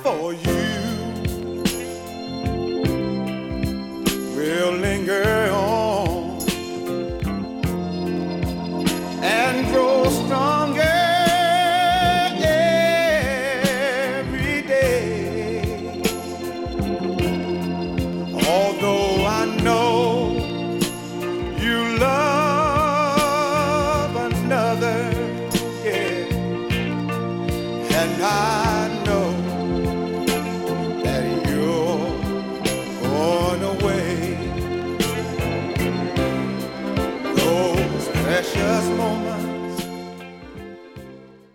for you will linger on and grow stronger every day. Although I know you love another, yeah, and I know that you're going away. Those precious moments